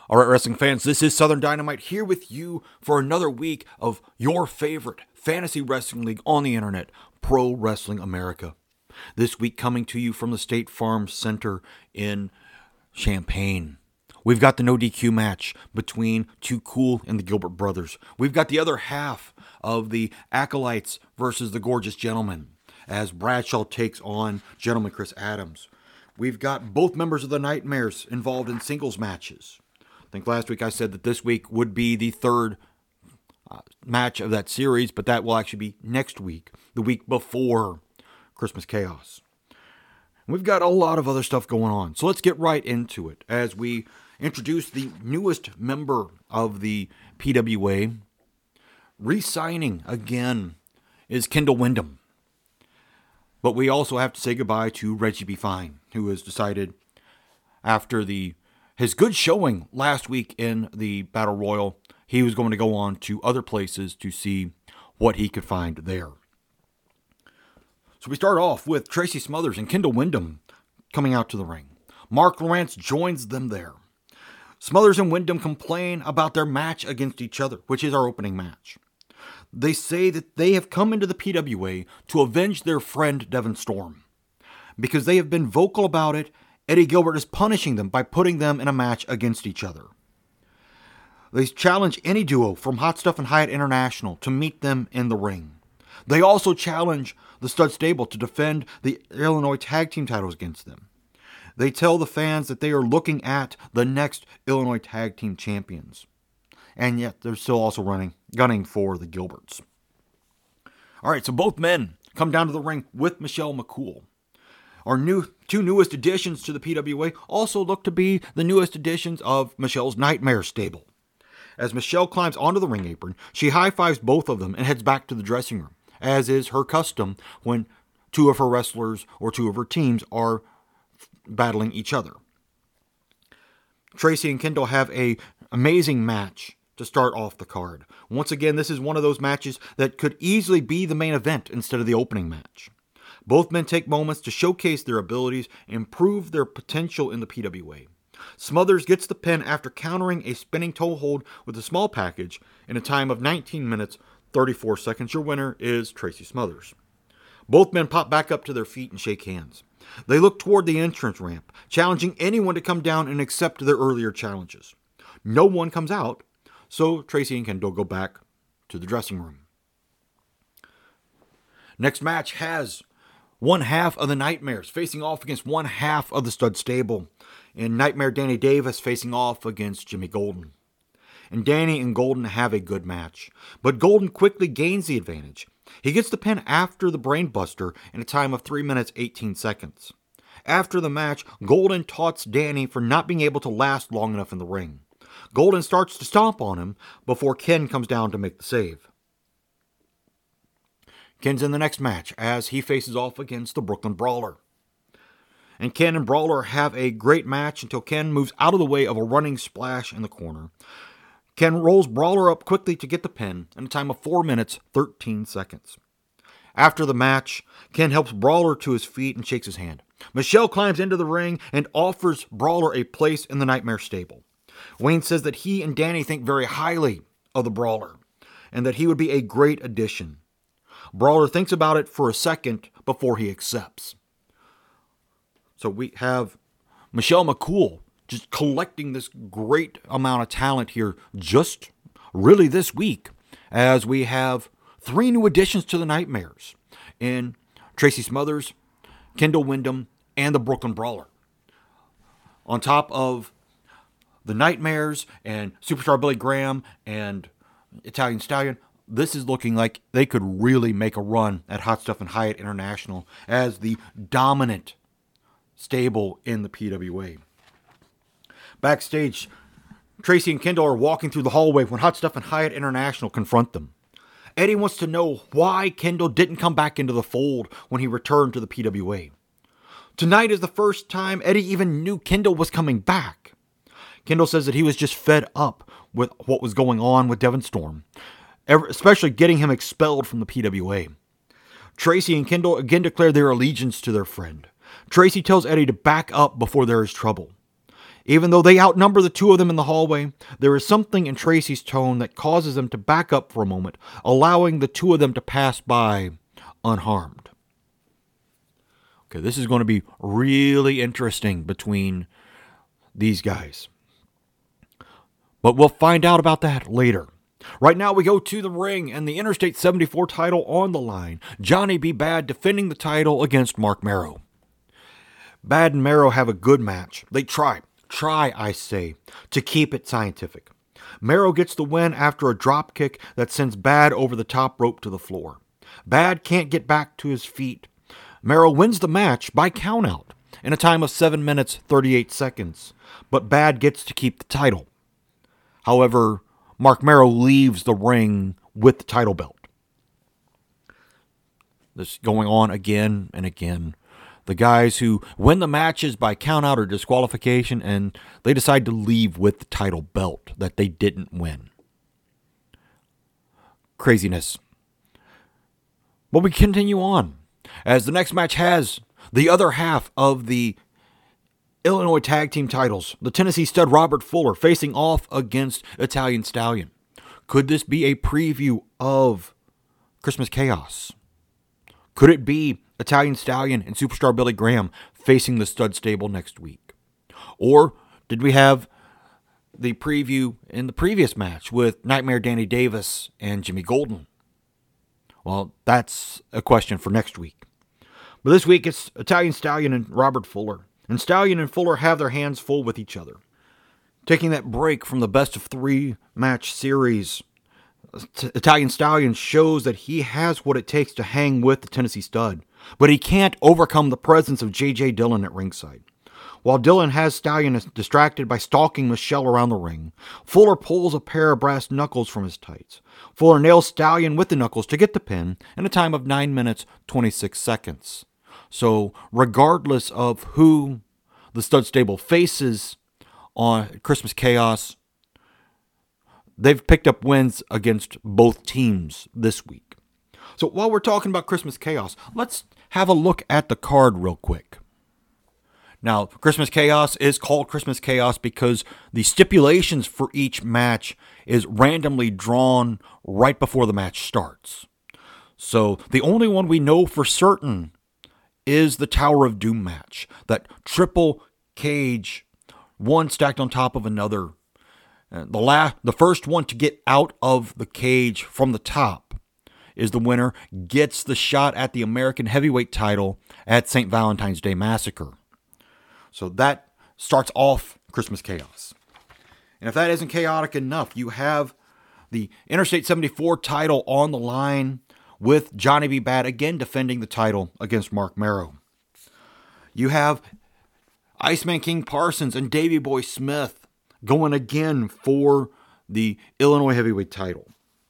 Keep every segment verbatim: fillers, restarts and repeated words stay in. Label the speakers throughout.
Speaker 1: All right, wrestling fans, this is Southern Dynamite here with you for another week of your favorite fantasy wrestling league on the internet, Pro Wrestling America. This week coming to you from the State Farm Center in Champaign. We've got the no D Q match between Too Cool and the Gilbert Brothers. We've got the other half of the Acolytes versus the Gorgeous Gentlemen as Bradshaw takes on Gentleman Chris Adams. We've got both members of the Nightmares involved in singles matches. I think last week I said that this week would be the third uh, match of that series, but that will actually be next week, the week before Christmas Chaos. We've got a lot of other stuff going on, so let's get right into it as we introduce the newest member of the P W A. Re-signing again is Kendall Windham. But we also have to say goodbye to Reggie B. Fine, who has decided after the his good showing last week in the Battle Royal, he was going to go on to other places to see what he could find there. So we start off with Tracy Smothers and Kendall Windham coming out to the ring. Mark Lawrence joins them there. Smothers and Windham complain about their match against each other, which is our opening match. They say that they have come into the P W A to avenge their friend Devon Storm. Because they have been vocal about it, Eddie Gilbert is punishing them by putting them in a match against each other. They challenge any duo from Hot Stuff and Hyatt International to meet them in the ring. They also challenge the Stud Stable to defend the Illinois Tag Team titles against them. They tell the fans that they are looking at the next Illinois Tag Team champions. And yet they're still also running, gunning for the Gilberts. All right, so both men come down to the ring with Michelle McCool. Our new two newest additions to the P W A also look to be the newest additions of Michelle's Nightmare stable. As Michelle climbs onto the ring apron, she high-fives both of them and heads back to the dressing room, as is her custom when two of her wrestlers or two of her teams are battling each other. Tracy and Kendall have an amazing match to start off the card. Once again, this is one of those matches that could easily be the main event instead of the opening match. Both men take moments to showcase their abilities and prove their potential in the P W A. Smothers gets the pin after countering a spinning toe hold with a small package in a time of nineteen minutes, thirty-four seconds. Your winner is Tracy Smothers. Both men pop back up to their feet and shake hands. They look toward the entrance ramp, challenging anyone to come down and accept their earlier challenges. No one comes out, so Tracy and Kendall go back to the dressing room. Next match has one half of the Nightmares facing off against one half of the Stud Stable, and Nightmare Danny Davis facing off against Jimmy Golden. And Danny and Golden have a good match, but Golden quickly gains the advantage. He gets the pin after the Brainbuster in a time of three minutes, eighteen seconds. After the match, Golden taunts Danny for not being able to last long enough in the ring. Golden starts to stomp on him before Ken comes down to make the save. Ken's in the next match as he faces off against the Brooklyn Brawler. And Ken and Brawler have a great match until Ken moves out of the way of a running splash in the corner. Ken rolls Brawler up quickly to get the pin in a time of four minutes, thirteen seconds. After the match, Ken helps Brawler to his feet and shakes his hand. Michelle climbs into the ring and offers Brawler a place in the Nightmare stable. Wayne says that he and Danny think very highly of the Brawler and that he would be a great addition. Brawler thinks about it for a second before he accepts. So we have Michelle McCool just collecting this great amount of talent here just really this week, as we have three new additions to the Nightmares in Tracy Smothers, Kendall Windham, and the Brooklyn Brawler. On top of the Nightmares and Superstar Billy Graham and Italian Stallion, this is looking like they could really make a run at Hot Stuff and Hyatt International as the dominant stable in the P W A. Backstage, Tracy and Kendall are walking through the hallway when Hot Stuff and Hyatt International confront them. Eddie wants to know why Kendall didn't come back into the fold when he returned to the P W A. Tonight is the first time Eddie even knew Kendall was coming back. Kendall says that he was just fed up with what was going on with Devon Storm, especially getting him expelled from the P W A. Tracy and Kendall again declare their allegiance to their friend. Tracy tells Eddie to back up before there is trouble. Even though they outnumber the two of them in the hallway, there is something in Tracy's tone that causes them to back up for a moment, allowing the two of them to pass by unharmed. Okay, this is going to be really interesting between these guys. But we'll find out about that later. Right now we go to the ring and the Interstate seventy-four title on the line. Johnny B. Bad defending the title against Marc Mero. Bad and Mero have a good match. They try, try I say, to keep it scientific. Mero gets the win after a drop kick that sends Bad over the top rope to the floor. Bad can't get back to his feet. Mero wins the match by countout in a time of seven minutes thirty-eight seconds, but Bad gets to keep the title. However, Marc Mero leaves the ring with the title belt. This is going on again and again. The guys who win the matches by countout or disqualification, and they decide to leave with the title belt that they didn't win. Craziness. But we continue on, as the next match has the other half of the Illinois Tag Team titles, the Tennessee Stud Robert Fuller facing off against Italian Stallion. Could this be a preview of Christmas Chaos? Could it be Italian Stallion and Superstar Billy Graham facing the Stud Stable next week? Or did we have the preview in the previous match with Nightmare Danny Davis and Jimmy Golden? Well, that's a question for next week. But this week it's Italian Stallion and Robert Fuller. And Stallion and Fuller have their hands full with each other. Taking that break from the best of three match series, Italian Stallion shows that he has what it takes to hang with the Tennessee Stud, but he can't overcome the presence of J J Dillon at ringside. While Dillon has Stallion distracted by stalking Michelle around the ring, Fuller pulls a pair of brass knuckles from his tights. Fuller nails Stallion with the knuckles to get the pin in a time of nine minutes twenty-six seconds. So regardless of who the Stud Stable faces on Christmas Chaos, they've picked up wins against both teams this week. So while we're talking about Christmas Chaos, let's have a look at the card real quick. Now, Christmas Chaos is called Christmas Chaos because the stipulations for each match is randomly drawn right before the match starts. So the only one we know for certain is the Tower of Doom match. That triple cage, one stacked on top of another. The la- the first one to get out of the cage from the top is the winner, gets the shot at the American Heavyweight title at Saint Valentine's Day Massacre. So that starts off Christmas Chaos. And if that isn't chaotic enough, you have the Interstate seventy-four title on the line with Johnny B. Bad again defending the title against Marc Mero. You have Iceman King Parsons and Davey Boy Smith going again for the Illinois Heavyweight title.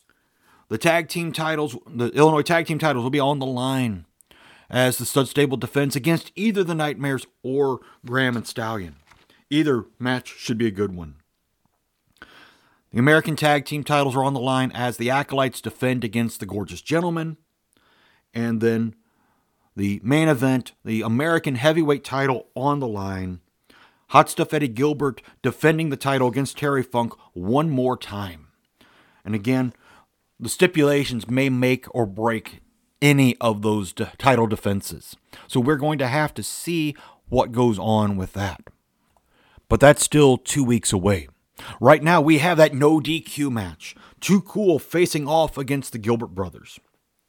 Speaker 1: The tag team titles, the Illinois tag team titles will be on the line as the Stud Stable defends against either the Nightmares or Graham and Stallion. Either match should be a good one. The American Tag Team titles are on the line as the Acolytes defend against the Gorgeous Gentlemen. And then the main event, the American Heavyweight title on the line. Hot Stuff Eddie Gilbert defending the title against Terry Funk one more time. And again, the stipulations may make or break any of those de- title defenses. So we're going to have to see what goes on with that. But that's still two weeks away. Right now, we have that no D Q match. Too Cool facing off against the Gilbert brothers.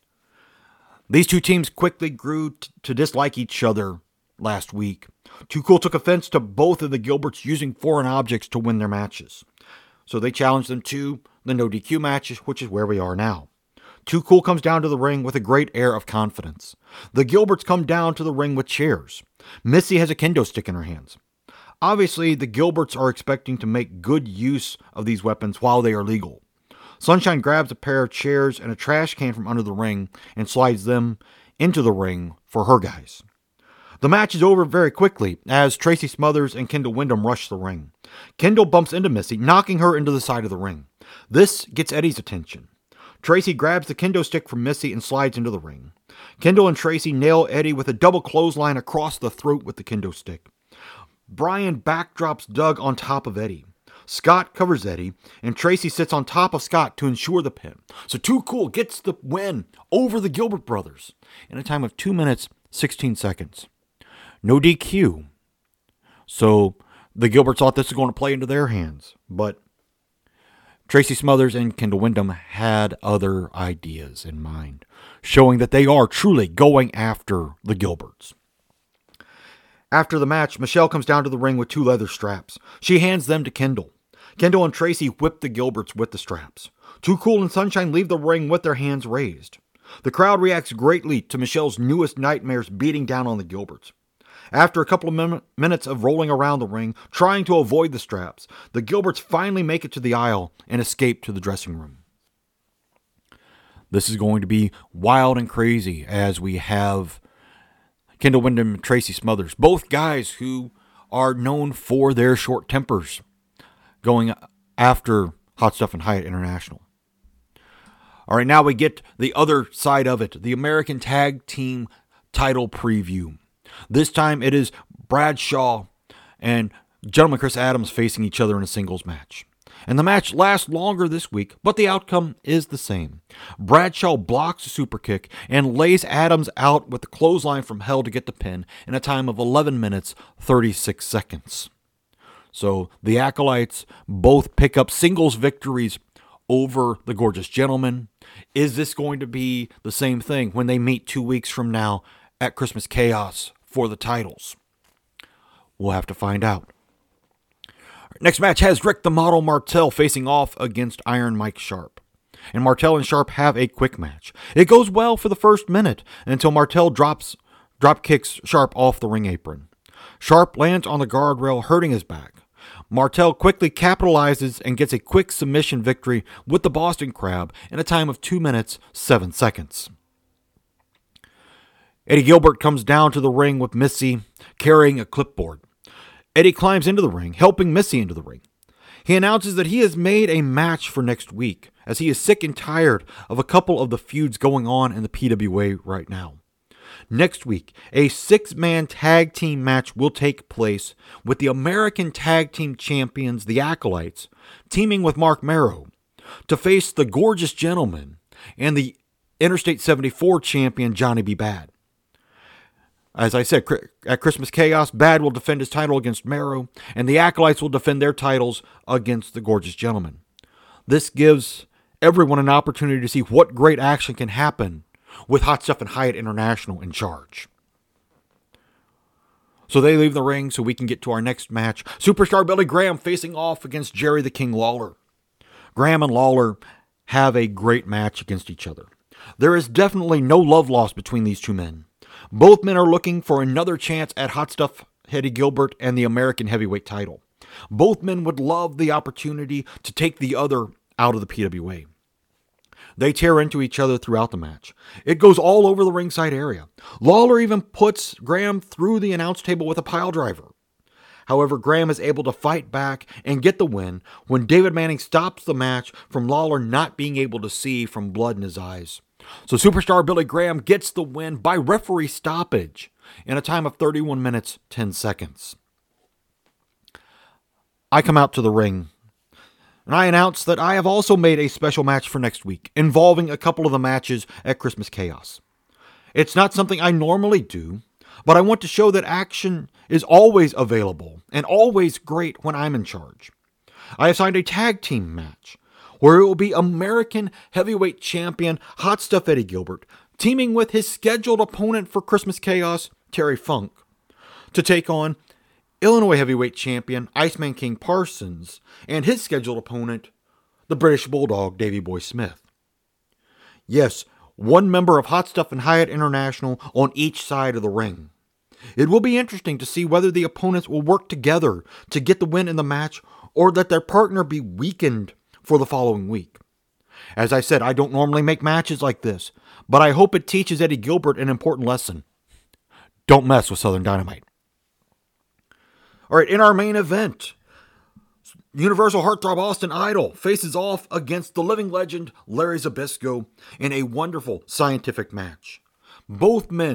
Speaker 1: These two teams quickly grew t- to dislike each other last week. Too Cool took offense to both of the Gilberts using foreign objects to win their matches. So they challenged them to the no D Q matches, which is where we are now. Too Cool comes down to the ring with a great air of confidence. The Gilberts come down to the ring with chairs. Missy has a kendo stick in her hands. Obviously, the Gilberts are expecting to make good use of these weapons while they are legal. Sunshine grabs a pair of chairs and a trash can from under the ring and slides them into the ring for her guys. The match is over very quickly as Tracy Smothers and Kendall Windham rush the ring. Kendall bumps into Missy, knocking her into the side of the ring. This gets Eddie's attention. Tracy grabs the kendo stick from Missy and slides into the ring. Kendall and Tracy nail Eddie with a double clothesline across the throat with the kendo stick. Brian backdrops Doug on top of Eddie. Scott covers Eddie, and Tracy sits on top of Scott to ensure the pin. So Too Cool gets the win over the Gilbert brothers in a time of two minutes, sixteen seconds. No D Q. So the Gilberts thought this was going to play into their hands, but Tracy Smothers and Kendall Windham had other ideas in mind, showing that they are truly going after the Gilberts. After the match, Michelle comes down to the ring with two leather straps. She hands them to Kendall. Kendall and Tracy whip the Gilberts with the straps. Too Cool and Sunshine leave the ring with their hands raised. The crowd reacts greatly to Michelle's newest nightmares beating down on the Gilberts. After a couple of min- minutes of rolling around the ring, trying to avoid the straps, the Gilberts finally make it to the aisle and escape to the dressing room. This is going to be wild and crazy as we have Kendall Windham and Tracy Smothers, both guys who are known for their short tempers, going after Hot Stuff and Hyatt International. All right, now we get the other side of it, the American Tag Team title preview. This time it is Bradshaw and Gentleman Chris Adams facing each other in a singles match. And the match lasts longer this week, but the outcome is the same. Bradshaw blocks a super kick and lays Adams out with the clothesline from hell to get the pin in a time of eleven minutes, thirty-six seconds. So the Acolytes both pick up singles victories over the Gorgeous Gentlemen. Is this going to be the same thing when they meet two weeks from now at Christmas Chaos for the titles? We'll have to find out. Next match has Rick the Model Martel facing off against Iron Mike Sharp. And Martel and Sharp have a quick match. It goes well for the first minute until Martel drops drop kicks Sharp off the ring apron. Sharp lands on the guardrail, hurting his back. Martel quickly capitalizes and gets a quick submission victory with the Boston Crab in a time of two minutes, seven seconds. Eddie Gilbert comes down to the ring with Missy carrying a clipboard. Eddie climbs into the ring, helping Missy into the ring. He announces that he has made a match for next week, as he is sick and tired of a couple of the feuds going on in the P W A right now. Next week, a six-man tag team match will take place with the American Tag Team Champions, the Acolytes, teaming with Mark Marrow to face the Gorgeous Gentlemen and the Interstate seventy-four champion, Johnny B. Bad. As I said, at Christmas Chaos, Bad will defend his title against Marrow, and the Acolytes will defend their titles against the Gorgeous Gentlemen. This gives everyone an opportunity to see what great action can happen with Hot Stuff and Hyatt International in charge. So they leave the ring so we can get to our next match. Superstar Billy Graham facing off against Jerry the King Lawler. Graham and Lawler have a great match against each other. There is definitely no love lost between these two men. Both men are looking for another chance at Hot Stuff Eddie Gilbert and the American Heavyweight title. Both men would love the opportunity to take the other out of the P W A. They tear into each other throughout the match. It goes all over the ringside area. Lawler even puts Graham through the announce table with a pile driver. However, Graham is able to fight back and get the win when David Manning stops the match from Lawler not being able to see from blood in his eyes. So Superstar Billy Graham gets the win by referee stoppage in a time of thirty-one minutes, ten seconds. I come out to the ring and I announce that I have also made a special match for next week involving a couple of the matches at Christmas Chaos. It's not something I normally do, but I want to show that action is always available and always great when I'm in charge. I have signed a tag team match where it will be American Heavyweight Champion Hot Stuff Eddie Gilbert teaming with his scheduled opponent for Christmas Chaos, Terry Funk, to take on Illinois Heavyweight Champion Iceman King Parsons and his scheduled opponent, the British Bulldog Davey Boy Smith. Yes, one member of Hot Stuff and Hyatt International on each side of the ring. It will be interesting to see whether the opponents will work together to get the win in the match or let their partner be weakened for the following week. As I said, I don't normally make matches like this, but I hope it teaches Eddie Gilbert an important lesson. Don't mess with Southern Dynamite. All right, in our main event, Universal Heartthrob Austin Idol faces off against the living legend Larry Zbyszko in a wonderful scientific match. Both men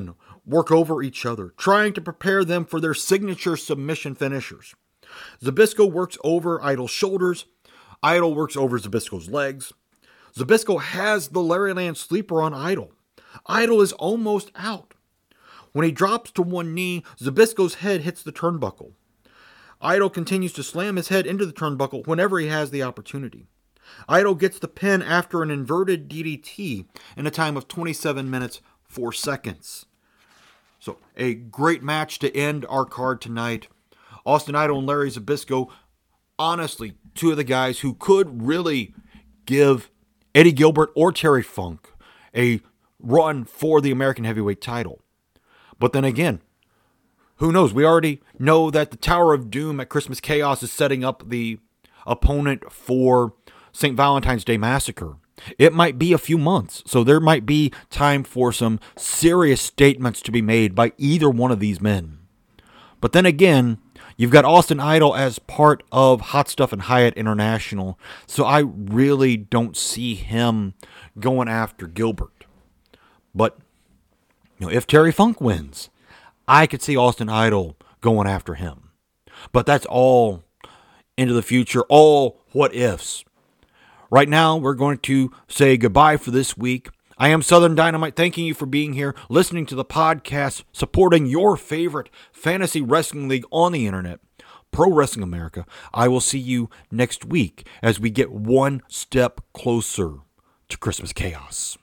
Speaker 1: work over each other, trying to prepare them for their signature submission finishers. Zbyszko works over Idol's shoulders. Idol works over Zbyszko's legs. Zbyszko has the Larryland sleeper on Idol. Idol is almost out. When he drops to one knee, Zbyszko's head hits the turnbuckle. Idol continues to slam his head into the turnbuckle whenever he has the opportunity. Idol gets the pin after an inverted D D T in a time of twenty-seven minutes, four seconds. So, a great match to end our card tonight. Austin Idol and Larry Zbyszko, honestly, two of the guys who could really give Eddie Gilbert or Terry Funk a run for the American Heavyweight title. But then again, who knows? We already know that the Tower of Doom at Christmas Chaos is setting up the opponent for Saint Valentine's Day Massacre. It might be a few months, so there might be time for some serious statements to be made by either one of these men. But then again, you've got Austin Idol as part of Hot Stuff and Hyatt International, so I really don't see him going after Gilbert. But you know, if Terry Funk wins, I could see Austin Idol going after him. But that's all into the future, all what ifs. Right now, we're going to say goodbye for this week. I am Southern Dynamite, thanking you for being here, listening to the podcast, supporting your favorite fantasy wrestling league on the internet, Pro Wrestling America. I will see you next week as we get one step closer to Christmas Chaos.